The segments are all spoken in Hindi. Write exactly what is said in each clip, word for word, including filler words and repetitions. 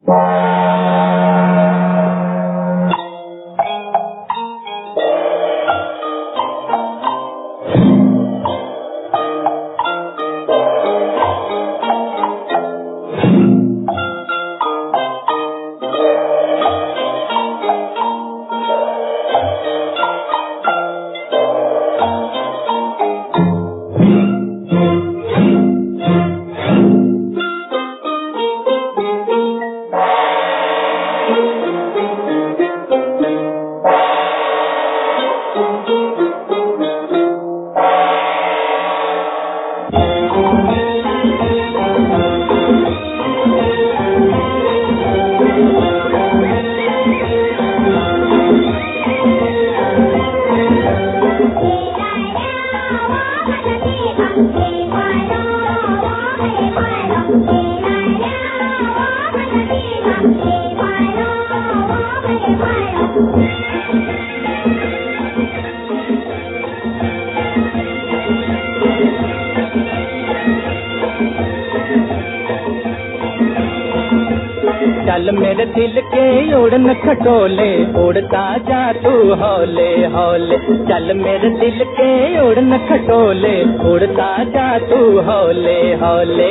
चल मेरे दिल के उड़न खटोले, उड़ता जा तू हौले हौले। चल मेरे दिल के उड़न खटोले, उड़ता जा तू हौले हौले।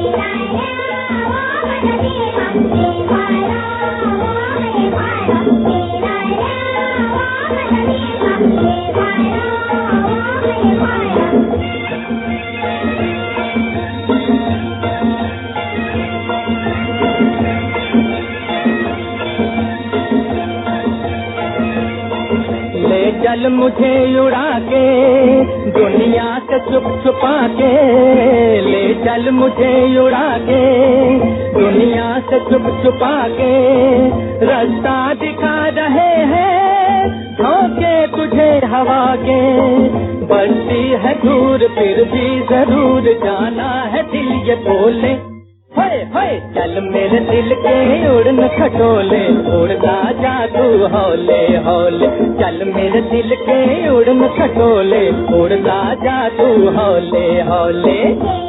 चल मुझे उड़ा के दुनिया से छुप छुपा के, ले चल मुझे उड़ा के दुनिया से छुप छुपा के। रास्ता दिखा रहे हैं धोखे तुझे हवा के, बढ़ती है दूर फिर भी जरूर जाना है दिल ये बोले। हाय हाय चल मेरे दिल के उड़न खटोले, उड़ता जा तू हौले हौले। चल मेरे दिल के उड़न खटोले, उड़ता जा तू हौले हौले।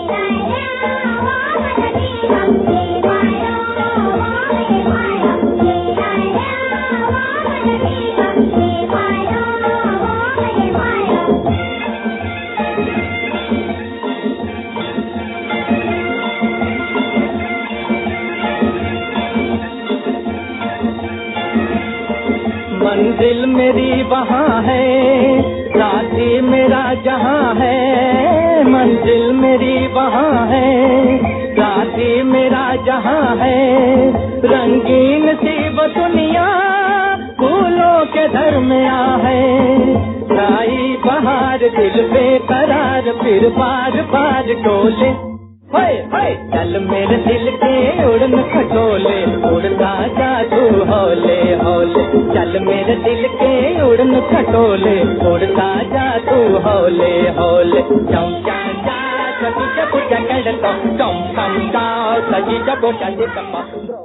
मंजिल मेरी वहाँ है, साथी मेरा जहाँ है। मंजिल मेरी वहाँ है, साथी मेरा जहाँ है। रंगीन सी वो दुनिया फूलों के दरमिया है। छाई बहार दिल बेकरार फिर बार बार डोले। हाय हाय चल मेरे दिल के उड़न खटोले, उड़ता जा तू हौले हौले। चल मेरे दिल के उड़न खटोले, उड़ता जा तू हौले हौले। चम चम चा सजी जब जगड़ तो चम चम चा सजी जब जगड़